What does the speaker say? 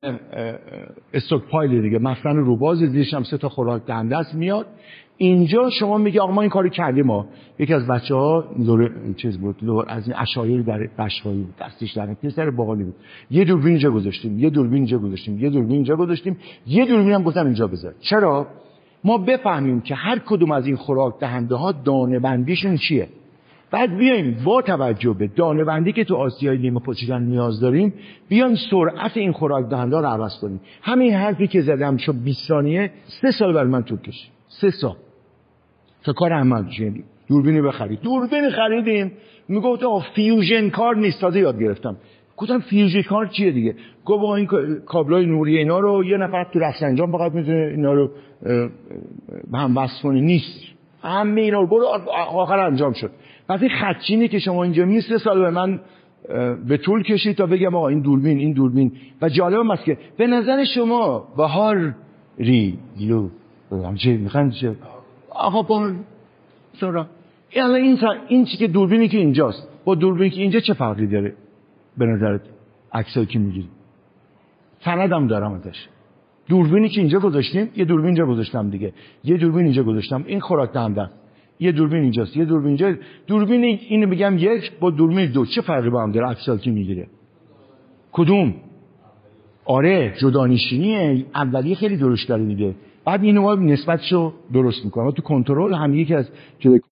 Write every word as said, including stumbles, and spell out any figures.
استوک پایل دیگه، مثلا روباز زیرش هم سه تا خوراک دهنده است میاد اینجا. شما میگی آقا ما این کارو کردیم. ما یکی از بچه‌ها لور چیز بود، لور از این اشایری در بشوایی بود، دستش در پسر باقالی بود. یه دوربین اینجا گذاشتیم، یه دوربین اینجا گذاشتیم، یه دوربین اینجا گذاشتیم، یه دوربین هم گفتم اینجا بذار. چرا؟ ما بفهمیم که هر کدوم از این خوراک دهنده ها دانه بندیشون چیه. بعد بیایم با توجه به دانه بندی که تو آسیای نیمه پوچیدن نیاز داریم، بیایم سرعت این خوراک دهنده رو عوض کنیم. همین حرفی که زدم شو بیست ثانیه سه سال برای من طول کشید. سه سال تا کار عمل بشه. دوربینی بخرید. دوربین خریدیم، میگفت آقا فیوژن کار نیست، تازه یاد گرفتم. گفتم فیوژن کار چیه دیگه؟ گفت با این کابلای نوری اینا رو یه نفر تو رفسنجان فقط میتونه اینا رو به هم وصل کنه. نیست. همه اینا رو برو آخر انجام شد. وقتی خدچینی که شما اینجا می سه سال به من به طول کشید تا بگم آقا این دوربین این دوربین. و جالب است که به نظر شما بهار ریلو چه میخوان چه آقا با سورا یعنی این این چی که دوربینی که اینجاست با دوربینی که اینجا چه فرقی داره به نظرت؟ عکسایی که میگیری سندم دارم ازش. دوربینی که اینجا گذاشتیم، یه دوربین اینجا گذاشتم دیگه، یه دوربین اینجا گذاشتم، این خوراک دهنده، یه دوربین اینجاست، یه دوربین اینجا. دوربین اینو میگم یک با دوربین دو چه فرقی با هم داره؟ عکسایی که میگیره کدوم؟ آره جدانشینیه. اولیه خیلی درشت داره دیگه، بعد اینو نسبتشو درست میکنه. تو کنترل هم یکی از